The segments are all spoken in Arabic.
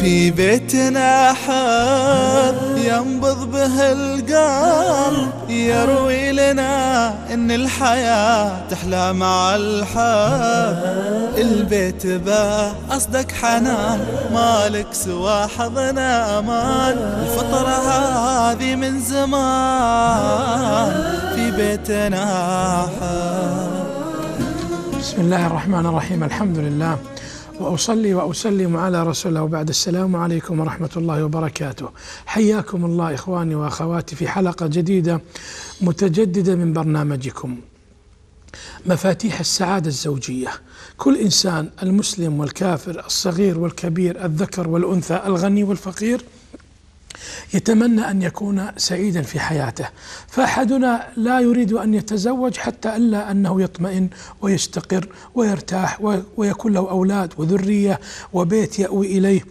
في بيتنا حب ينبض به القلب، يروي لنا ان الحياة تحلى مع الحب. البيت به أصدق حنان، مالك سوى حضن أمان. الفطرة هذه من زمان في بيتنا حب. بسم الله الرحمن الرحيم. الحمد لله وأصلي وأسلم على رسول الله، وبعد. السلام عليكم ورحمة الله وبركاته. حياكم الله إخواني وأخواتي في حلقة جديدة متجددة من برنامجكم مفاتيح السعادة الزوجية. كل إنسان، المسلم والكافر، الصغير والكبير، الذكر والأنثى، الغني والفقير، يتمنى أن يكون سعيدا في حياته. فأحدنا لا يريد أن يتزوج حتى إلا أنه يطمئن ويستقر ويرتاح ويكون له أولاد وذرية وبيت يأوي إليه.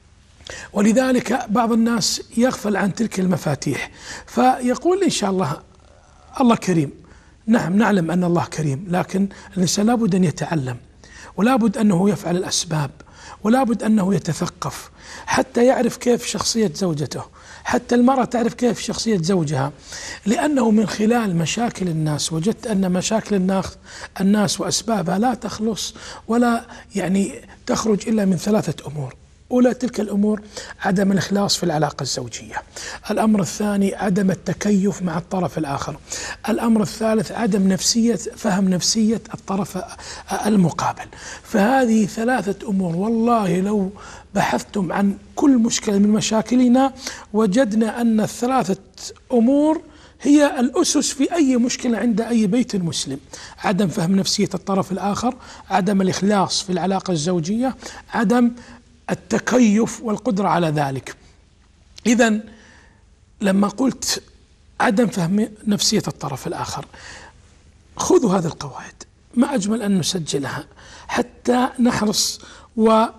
ولذلك بعض الناس يغفل عن تلك المفاتيح، فيقول إن شاء الله الله كريم. نعم، نعلم أن الله كريم، لكن الإنسان لابد أن يتعلم، ولابد أنه يفعل الأسباب، ولابد أنه يتثقف حتى يعرف كيف شخصية زوجته، حتى المرأة تعرف كيف شخصية زوجها. لأنه من خلال مشاكل الناس وجدت أن مشاكل الناس وأسبابها لا تخلص ولا تخرج إلا من ثلاثة أمور. أولى تلك الأمور عدم الإخلاص في العلاقة الزوجية. الأمر الثاني عدم التكيف مع الطرف الآخر. الأمر الثالث عدم فهم نفسية الطرف المقابل. فهذه ثلاثة أمور، والله لو بحثتم عن كل مشكلة من مشاكلنا وجدنا أن الثلاثة أمور هي الأسس في أي مشكلة عند أي بيت مسلم: عدم فهم نفسية الطرف الآخر، عدم الإخلاص في العلاقة الزوجية، عدم التكيف والقدرة على ذلك. إذن لما قلت عدم فهم نفسية الطرف الآخر، خذوا هذه القواعد، ما أجمل أن نسجلها حتى نحرص ونصل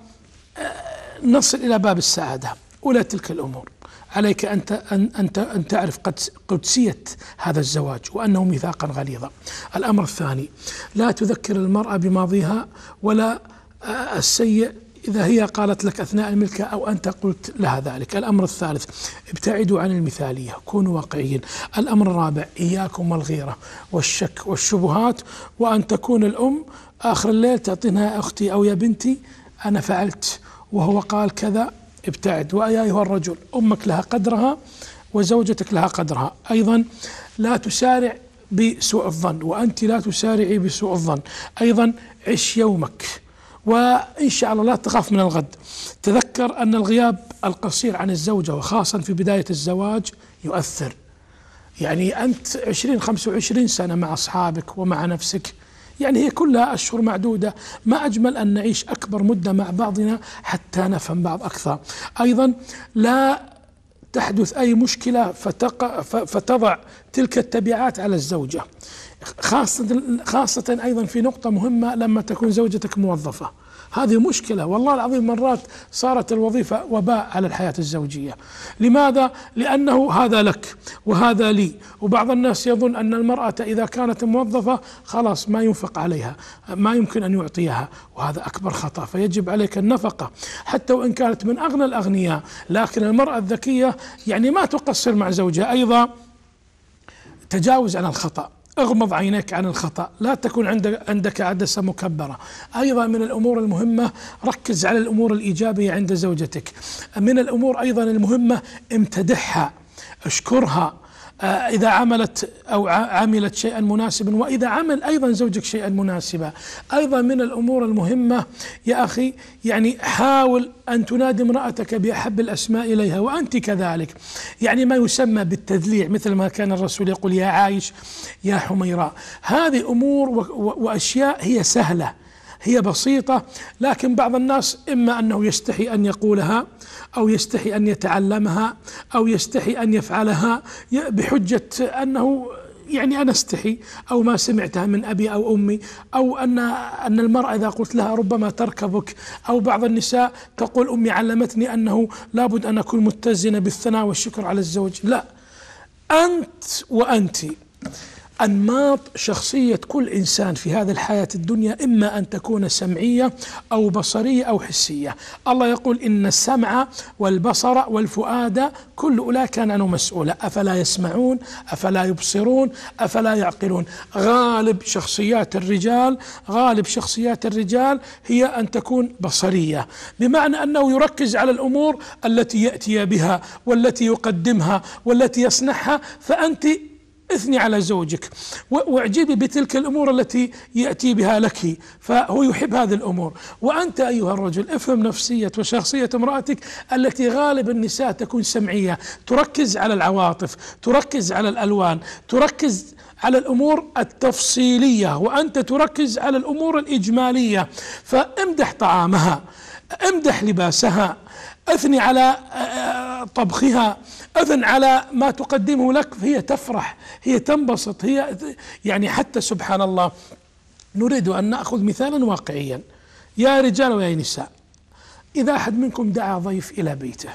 إلى باب السعادة. أولى تلك الأمور: عليك أن تعرف قدسية هذا الزواج وأنه ميثاقا غليظا. الأمر الثاني: لا تذكر المرأة بماضيها ولا السيء إذا هي قالت لك أثناء الملكة أو أنت قلت لها ذلك. الأمر الثالث: ابتعدوا عن المثالية، كونوا واقعيين. الأمر الرابع: إياكم والغيرة والشك والشبهات، وأن تكون الأم آخر الليل تعطينها أختي أو يا بنتي أنا فعلت وهو قال كذا. ابتعد. ويا أيها الرجل، أمك لها قدرها وزوجتك لها قدرها. أيضا لا تسارع بسوء الظن، وأنت لا تسارعي بسوء الظن. أيضا عش يومك، وإن شاء الله لا تخاف من الغد. تذكر أن الغياب القصير عن الزوجة وخاصة في بداية الزواج يؤثر. أنت 20-25 سنة مع أصحابك ومع نفسك، هي كلها أشهر معدودة. ما أجمل أن نعيش أكبر مدة مع بعضنا حتى نفهم بعض أكثر. أيضا لا تحدث أي مشكلة فتضع تلك التبعات على الزوجة، خاصة أيضا في نقطة مهمة: لما تكون زوجتك موظفة. هذه مشكلة، والله العظيم مرات صارت الوظيفة وباء على الحياة الزوجية. لماذا؟ لأنه هذا لك وهذا لي. وبعض الناس يظن أن المرأة إذا كانت موظفة خلاص ما ينفق عليها، ما يمكن أن يعطيها، وهذا أكبر خطأ. فيجب عليك النفقة حتى وإن كانت من أغنى الأغنياء. لكن المرأة الذكية ما تقصر مع زوجها. أيضا تجاوز عن الخطأ، اغمض عينيك عن الخطأ، لا تكون عندك عدسة مكبرة. أيضا من الأمور المهمة: ركز على الأمور الإيجابية عند زوجتك. من الأمور أيضا المهمة: امتدحها، اشكرها إذا عملت أو عملت شيئا مناسبا، وإذا عمل أيضا زوجك شيئا مناسبا. أيضا من الأمور المهمة يا أخي حاول أن تنادي امرأتك بأحب الأسماء إليها، وأنت كذلك. ما يسمى بالتدليع، مثل ما كان الرسول يقول: يا عايش، يا حميراء. هذه أمور وأشياء هي سهلة، هي بسيطة، لكن بعض الناس إما أنه يستحي أن يقولها، أو يستحي أن يتعلمها، أو يستحي أن يفعلها بحجة أنه أنا استحي، أو ما سمعتها من أبي أو أمي، أو أن المرأة إذا قلت لها ربما تركبك. أو بعض النساء تقول: أمي علمتني أنه لابد أن أكون متزنة بالثناء والشكر على الزوج. لا، أنت وأنت أنماط شخصية كل إنسان في هذه الحياة الدنيا إما أن تكون سمعية أو بصرية أو حسية. الله يقول إن السمع والبصر والفؤاد كل أولئك كان عنه مسؤولا، أفلا يسمعون أفلا يبصرون أفلا يعقلون. غالب شخصيات الرجال هي أن تكون بصرية، بمعنى أنه يركز على الأمور التي يأتي بها والتي يقدمها والتي يصنعها. فأنت اثني على زوجك واعجبي بتلك الأمور التي يأتي بها لك، فهو يحب هذه الأمور. وأنت أيها الرجل افهم نفسية وشخصية امرأتك التي غالب النساء تكون سمعية، تركز على العواطف، تركز على الألوان، تركز على الأمور التفصيلية، وأنت تركز على الأمور الإجمالية. فامدح طعامها، امدح لباسها، أثني على طبخها، أثن على ما تقدمه لك، فهي تفرح، هي تنبسط، هي يعني حتى سبحان الله. نريد أن نأخذ مثالا واقعيا يا رجال ويا نساء. إذا أحد منكم دعا ضيف إلى بيته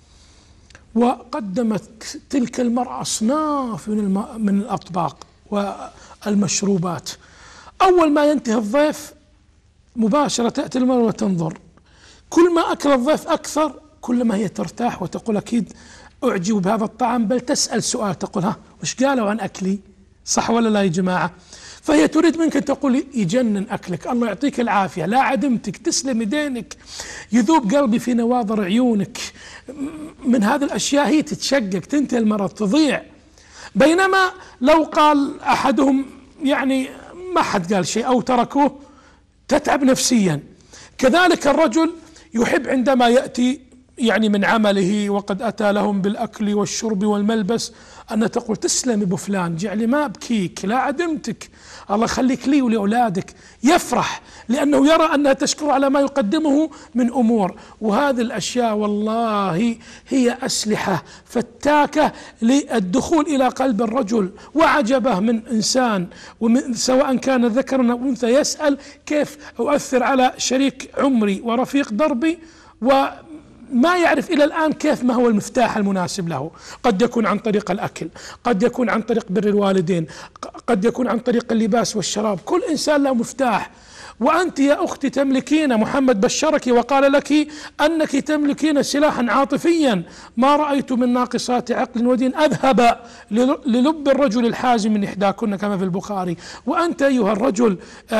وقدمت تلك المرأة أصناف من الأطباق والمشروبات، أول ما ينتهي الضيف مباشرة تأتي المرأة وتنظر، كل ما أكل الضيف أكثر كل ما هي ترتاح وتقول أكيد أعجب بهذا الطعام، بل تسأل سؤال تقول ها وش قالوا عن أكلي؟ صح ولا لا يا جماعة؟ فهي تريد منك أن تقول يجنن أكلك، الله يعطيك العافية، لا عدمتك، تسلم يدينك، يذوب قلبي في نواظر عيونك. من هذه الأشياء هي تتشقق، تنتهي المرض، تضيع. بينما لو قال أحدهم يعني ما حد قال شيء أو تركوه تتعب نفسيا. كذلك الرجل يحب عندما يأتي يعني من عمله وقد أتى لهم بالأكل والشرب والملبس أن تقول تسلم ابو فلان، جعلي ما أبكيك، لا عدمتك، الله يخليك لي ولأولادك. يفرح لأنه يرى أنها تشكر على ما يقدمه من أمور. وهذه الأشياء والله هي أسلحة فتاكة للدخول إلى قلب الرجل. وعجبه من إنسان سواء كان ذكرا أو أنثى يسأل كيف أؤثر على شريك عمري ورفيق دربي، وما يعرف إلى الآن كيف ما هو المفتاح المناسب له. قد يكون عن طريق الأكل، قد يكون عن طريق بر الوالدين، قد يكون عن طريق اللباس والشراب. كل إنسان له مفتاح. وأنت يا أختي تملكين، محمد بشرك وقال لك أنك تملكين سلاحا عاطفيا ما رأيت من ناقصات عقل ودين أذهب للب الرجل الحازم من إحداكن كما في البخاري. وأنت أيها الرجل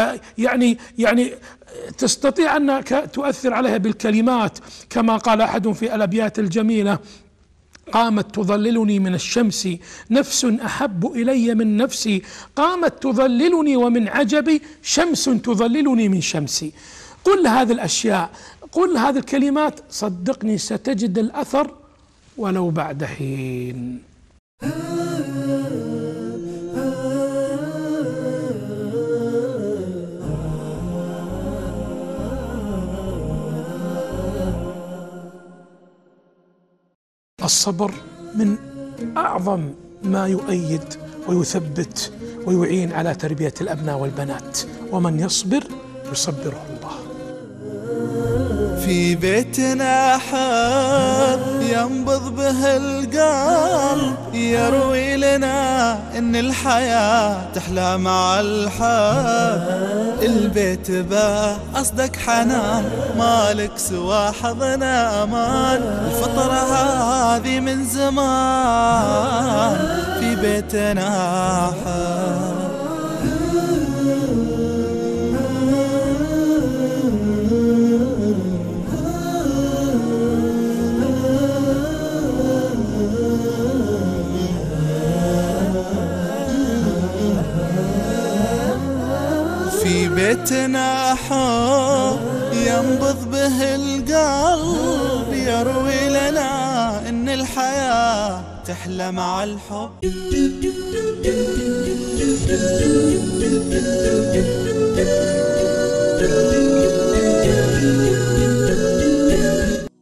يعني تستطيع أنك تؤثر عليها بالكلمات، كما قال أحد في الأبيات الجميلة: قامت تظللني من الشمس نفس أحب إلي من نفسي، قامت تظللني ومن عجبي شمس تظللني من شمسي. قل هذه الأشياء، قل هذه الكلمات، صدقني ستجد الأثر ولو بعد حين. الصبر من أعظم ما يؤيد ويثبت ويعين على تربية الأبناء والبنات، ومن يصبر يصبره الله. في بيتنا حب ينبض به القلب، يروي لنا إن الحياة تحلى مع الحب. البيت به أصدق حنان، مالك سوى حضن أمان. الفطرة هذه من زمان في بيتنا حب. في بيتنا حب ينبض به القلب، يروي لنا إن الحياة تحلى مع الحب.